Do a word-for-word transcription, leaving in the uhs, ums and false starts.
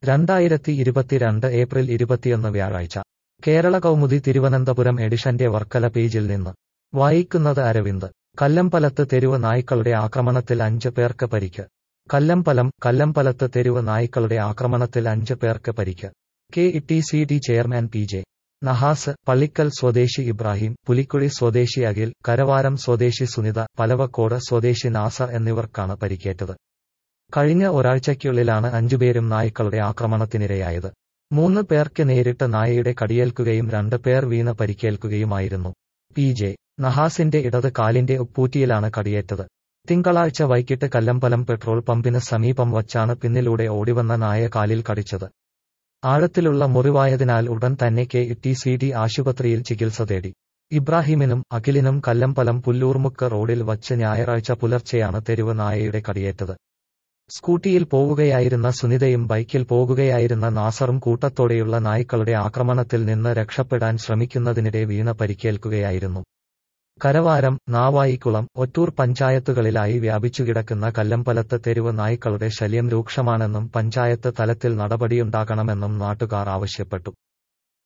രണ്ടായിരത്തി ഇരുപത്തിരണ്ട് ഏപ്രിൽ ഇരുപത്തിയൊന്ന് വ്യാഴാഴ്ച കേരള കൗമുദി തിരുവനന്തപുരം എഡിഷന്റെ വർക്കല പേജിൽ നിന്ന് വായിക്കുന്നത് അരവിന്ദ്. കല്ലമ്പലത്ത് തെരുവ് നായ്ക്കളുടെ ആക്രമണത്തിൽ അഞ്ച് പേർക്ക് പരിക്ക്. കല്ലമ്പലം കല്ലമ്പലത്ത് തെരുവ് നായ്ക്കളുടെ ആക്രമണത്തിൽ അഞ്ച് പേർക്ക് പരിക്ക്. K T C D chairman P J Nahas, Pallikkal സ്വദേശി ഇബ്രാഹിം, പുലിക്കുഴി സ്വദേശി അഖിൽ, കരവാരം സ്വദേശി സുനിത, പലവക്കോട് സ്വദേശി നാസർ എന്നിവർക്കാണ് പരിക്കേറ്റത്. കഴിഞ്ഞ ഒരാഴ്ചയ്ക്കുള്ളിലാണ് അഞ്ചുപേരും നായ്ക്കളുടെ ആക്രമണത്തിനിരയായത്. മൂന്ന് പേർക്ക് നേരിട്ട് നായയുടെ കടിയേൽക്കുകയും രണ്ട് പേർ വീണ് പരിക്കേൽക്കുകയുമായിരുന്നു. പി ജെ നഹാസിന്റെ ഇടത് കാലിന്റെ ഉപ്പൂറ്റിയിലാണ് കടിയേറ്റത്. തിങ്കളാഴ്ച വൈകിട്ട് കല്ലമ്പലം പെട്രോൾ പമ്പിന് സമീപം വച്ചാണ് പിന്നിലൂടെ ഓടിവന്ന നായ കാലിൽ കടിച്ചത്. ആഴത്തിലുള്ള മുറിവായതിനാൽ ഉടൻ തന്നെ കെ ടി സി ഡി ആശുപത്രിയിൽ ചികിത്സ തേടി. ഇബ്രാഹിമിനും അഖിലിനും കല്ലമ്പലം പുല്ലൂർമുക്ക് റോഡിൽ വച്ച് ഞായറാഴ്ച പുലർച്ചെയാണ് തെരുവ് നായയുടെ കടിയേറ്റത്. സ്കൂട്ടിയിൽ പോവുകയായിരുന്ന സുനിതയും ബൈക്കിൽ പോകുകയായിരുന്ന നാസറും കൂട്ടത്തോടെയുള്ള നായ്ക്കളുടെ ആക്രമണത്തിൽ നിന്ന് രക്ഷപ്പെടാൻ ശ്രമിക്കുന്നതിനിടെ വീണ് പരിക്കേൽക്കുകയായിരുന്നു. കരവാരം, നാവായിക്കുളം, ഒറ്റൂർ പഞ്ചായത്തുകളിലായി വ്യാപിച്ചുകിടക്കുന്ന കല്ലമ്പലത്ത് തെരുവ് നായ്ക്കളുടെ ശല്യം രൂക്ഷമാണെന്നും പഞ്ചായത്ത് തലത്തിൽ നടപടിയുണ്ടാകണമെന്നും നാട്ടുകാർ ആവശ്യപ്പെട്ടു.